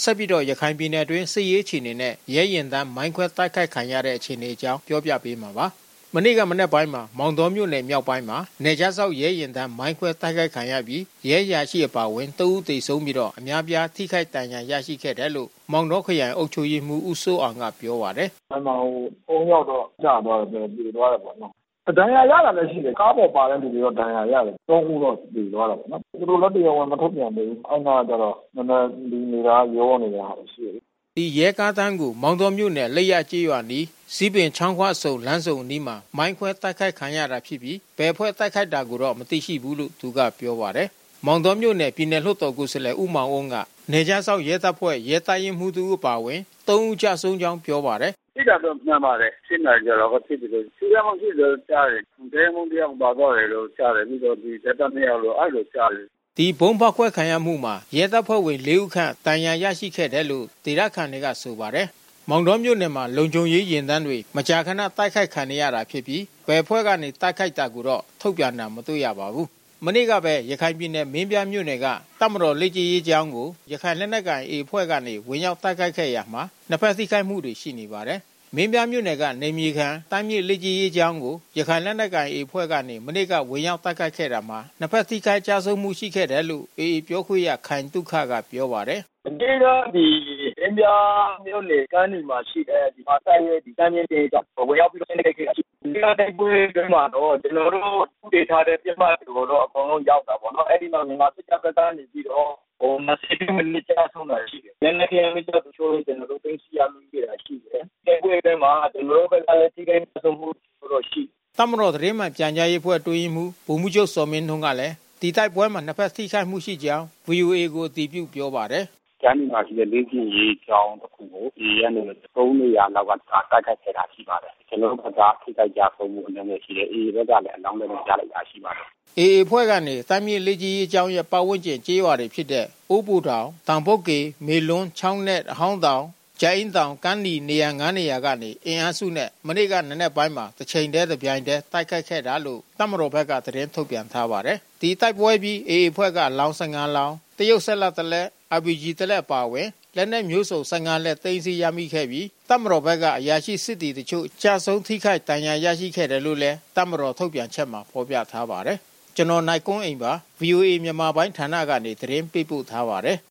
ဆက်ပြီးတော့ရခိုင်ပြည်နယ်အတွင်းစစ်ရေးအခြေအနေနဲ့ရဲရင်တန်းမိုင်းခွဲတိုက်ခိုက်ခံရတဲ့အခြေအနေအကြောင်းပြောပြပေးမှာပါ။မနေ့ကမနေ့ပိုင်းမှာမောင်တော်မြို့နယ်မြောက်ပိုင်းမှာနေကြားဆောက်ရဲရင်တန်းမိုင်းခွဲတိုက်ခိုက်ခံရပြီးရဲရာရှိအပါဝင်3ဦးသေဆုံးပြီးတော့အများပြားထိခိုက်ဒဏ်ရာရရှိခဲ့တယ်လို့မောင်တော်ခရိုင်အုပ်ချုပ်ရေးမှူးဦးစိုးအောင်ကပြောပါတယ်။အဲ့မှာ3ယောက်တော့ကြာသွားတယ်ပြေသွားတယ်ပေါ့နော်။ဒဏ်ရာရတာလည်းရှိတယ်ကားပေါ်ပါတဲ့လူတွေတော့ဒဏ်ရာရတယ်3ဦးတော့ပြေသွားတာပေါ့နော်။သူတို့လည်းတရားဝင်မထုတ်ပြန်သေးဘူး။အဲ့နာကျတော့နည်းနည်းလူနေတာရောနေတာရှိတယ်ဒီရဲကားတန်းကိုမောင်တော်မြို့နယ်လက်ရကျေးရွာနီးစီးပင်ချောင်းခွဆုံလမ်းစုံနီးမှာမိုင်းခွဲတိုက်ခိုက်ခံရတာဖြစ်ပြီးဘယ်ဖွဲ့တိုက်ခိုက်တာကိုတော့မသိရှိဘူးလို့သူကပြောပါတယ်။မောင်တော်မြို့နယ်ပြည်နယ်လွှတ်တော်ကိုယ်စားလှယ်ဦးမောင်အုံးကနေကြားဆောက်ရဲတပ်ဖွဲ့ရဲတပ်ရင်းမှုသူအပါဝင်3ဦးကြဆုံးကြောင်းပြောပါတယ်။ဒီကတော့မှန်ပါတယ်ရှင်းတယ်ကြတော့ဖြစ်တယ်လို့စီရမောင်ရှိလို့ကြားတယ်။ဒဲမုံတရားပါတော့တယ်လို့ကြားတယ်ပြီးတော့ဒီတက်တမြောက်လို့အဲ့လိုကြားတယ်ဒီဘုံဖောက်ခွဲခံရမှုမှာရဲတပ်ဖွဲ့ဝင်4ဦးခန့်တန်ရာရရှိခဲ့တယ်လို့ဒေသခံတွေကဆိုပါတယ်။မောင်တော်မြို့နယ်မှာလုံခြုံရေးရင်တန်းတွေမကြာခဏတိုက်ခိုက်ခံရတာဖြစ်ပြီးဘယ်ဖွဲ့ကနေတိုက်ခိုက်တာကိုတော့ထုတ်ပြန်တာမတွေ့ရပါဘူး။မနေ့ကပဲရခိုင်ပြည်နယ်မင်းပြားမြို့နယ်ကတပ်မတော်လက်ကြီးရေးကျောင်းကိုရခိုင်လက်နက်ကိုင်အေဖွဲ့ကနေဝင်ရောက်တိုက်ခိုက်ခဲ့ရမှာနှစ်ဖက်ထိခိုက်မှုတွေရှိနေပါတယ်။မင်းပြားမြို့နယ်ကနေမြေခံတိုင်းမြေလက်ကြီးရေးကျောင်းကိုရခိုင်လက်နက်ကိုင်အေဖွဲ့ကနေမနေ့ကဝင်ရောက်တိုက်ခိုက်ခဲ့တာမှာနှစ်ဖက်ထိခိုက်ကြဆုံးမှုရှိခဲ့တယ်လို့အေပြောခွင့်ရခိုင်တုခကပြောပါတယ်။ဒီကဒီမင်းပြားမြို့နယ်ကမ်းဒီမှာရှိတဲ့ဒီမှာတိုက်ရဲ့ဒီတိုင်းမြေတေးကြောင့်ဝင်ရောက်ပြီးတော့တိုက်ခိုက်ခဲ့တာဒီကတိုက်ပွဲတွေမှာတော့ကျွန်တော်တို့ဥဒေထားတဲ့ပြမတ်တွေကိုတော့အကုန်လုံးရောက်တာပေါ့နော်အဲ့ဒီမှာမြန်မာစစ်တပ်ကနေပြီးတော့မစစ်မိနစ်ကြာဆုံးတာရှိတယ်။လက်နက်ကြီးမိတော့ချိုးလို့ကျွန်တော်တို့သိသိရမိခဲ့တာရှိတယ်။တိုက်ပွဲတွေမှာကျွန်တော်တို့ဘက်ကလည်းထိခိုက်ဆုံးမှုတော့ရှိတမတော်သတင်းမှပြန်ကြားရေးဖွဲ့တွင်းမှုဗိုလ်မှူးချုပ်စောမင်းထွန်းကလည်းဒီတိုက်ပွဲမှာနှစ်ဖက်ထိခိုက်မှုရှိကြောင်း VOA ကိုအတည်ပြုပြောပါတယ်။ကျန်းမာရှိတဲ့လေးချင်းရေးကြောင်းတစ်ခုကိုဒီရနေ3နေရာလောက်ကတိုက်ခိုက်ခဲ့တာရှိပါတယ်။ကျွန်တော်တို့ကထိခိုက်ကြဆုံးမှုအနေနဲ့ရှိတယ်။အေးဘက်ကလည်းအလောင်းလည်းကြားလိုက်တာရှိပါတယ်။အေဖွဲ့ကနေတိုင်းမြေလေးကြီးရေးကြောင်းရဲ့ပတ်ဝန်းကျင်ကျေးရွာတွေဖြစ်တဲ့အိုးပူတောင်တောင်ပုတ်ကေမေလွန်းချောင်းနဲ့အဟောင်းတောင်ကျိုင်းတောင်ကန်းဒီနေရာ9နေရာကနေအင်အားစုနဲ့မနေ့ကနနက်ပိုင်းမှာတစ်ချိန်တည်းတစ်ပြိုင်တည်းတိုက်ခိုက်ခဲ့တာလို့တပ်မတော်ဘက်ကသတင်းထုတ်ပြန်ထားပါတယ်။ဒီတိုက်ပွဲပြီးအေဖွဲ့ကလောင်း15လောင်းတရုတ်ဆက်လက်တလက် RPG တလက်ပါဝင်လက်နက်မျိုးစုံ15လက်သိမ်းဆည်းရမိခဲ့ပြီးတပ်မတော်ဘက်ကအရာရှိစစ်တီတချို့ကြာဆုံးထိခိုက်ဒဏ်ရာရရှိခဲ့တယ်လို့လည်းတပ်မတော်ထုတ်ပြန်ချက်မှာဖော်ပြထားပါတယ်။ကျွန်တော်နိုင်ကွန်းအိမ်ပါ VOA မြန်မာပိုင်းဌာနကနေသတင်းပေးပို့ထားပါတယ်